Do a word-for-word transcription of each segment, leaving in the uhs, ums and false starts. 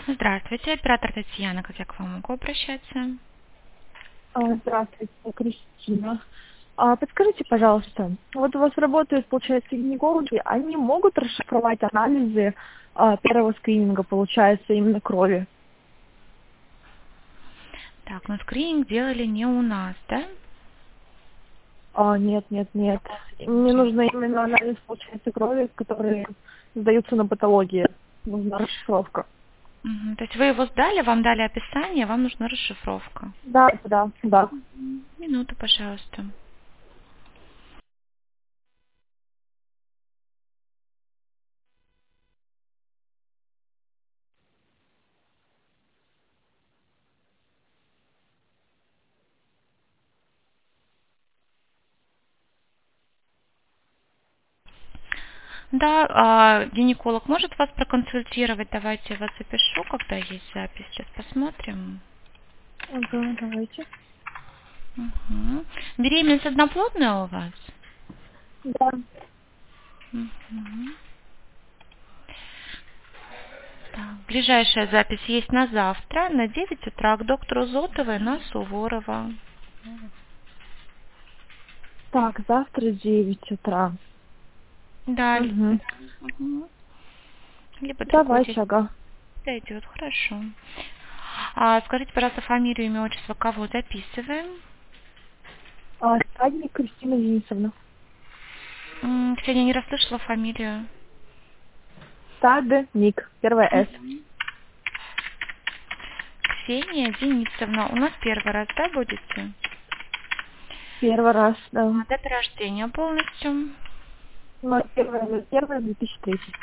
Здравствуйте, оператор Татьяна, как я к вам могу обращаться? А, Здравствуйте, Кристина. А, Подскажите, пожалуйста, вот у вас работают, получается, гинекологи, они могут расшифровать анализы а, первого скрининга, получается, именно крови? Так, ну скрининг делали не у нас, да? А, нет, нет, нет. Мне нужно именно анализ, получается, крови, которые сдаются на патологии. Нужна расшифровка. Мгм. То есть вы его сдали, вам дали описание, вам нужна расшифровка. Да, да, да. Мгм. Минуту, пожалуйста. Да, а, гинеколог может вас проконсультировать. Давайте я вас запишу, когда есть запись. Сейчас посмотрим. Ага, давайте. Мгм. Беременность одноплодная у вас? Да. Мгм. Так, ближайшая запись есть на завтра, на девять утра к доктору Зотовой на Суворова. Так, завтра девять утра. Да, ли- Угу. да. Мгм. Либо другой день Давайте, ага. дойдет, хорошо. А, скажите, пожалуйста, фамилию, имя, отчество, кого записываем? А, Стадник Кристина Денисовна. М, Ксения не расслышала фамилию. Стадник, первое С. Мгм. Ксения Денисовна. У нас первый раз, да, будете? Первый раз, да. А, дата рождения полностью. Ну, первое, первое две тысячи третий.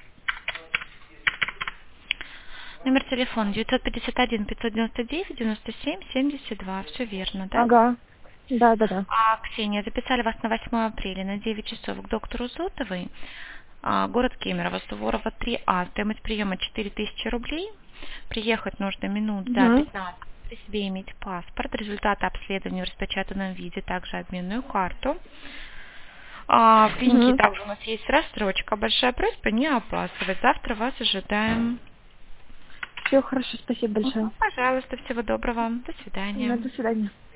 Номер телефона девятьсот пятьдесят один пятьсот девяносто девять девяносто семь семьдесят два. Все верно, да? Ага. Да, да, да. А, Ксения, записали вас на восьмое апреля на девять часов к доктору Зотовой. А, город Кемерово, Суворова три А. Стоимость приема четыре тысячи рублей. Приехать нужно минут за Угу. пятнадцать. При себе иметь паспорт, результаты обследования в распечатанном виде, также обменную карту. А, в клинике Угу. также у нас есть рассрочка. Большая просьба не опаздывать. Завтра вас ожидаем. Все хорошо, спасибо Мгм. большое. Пожалуйста, всего доброго. До Да, свидания. до свидания.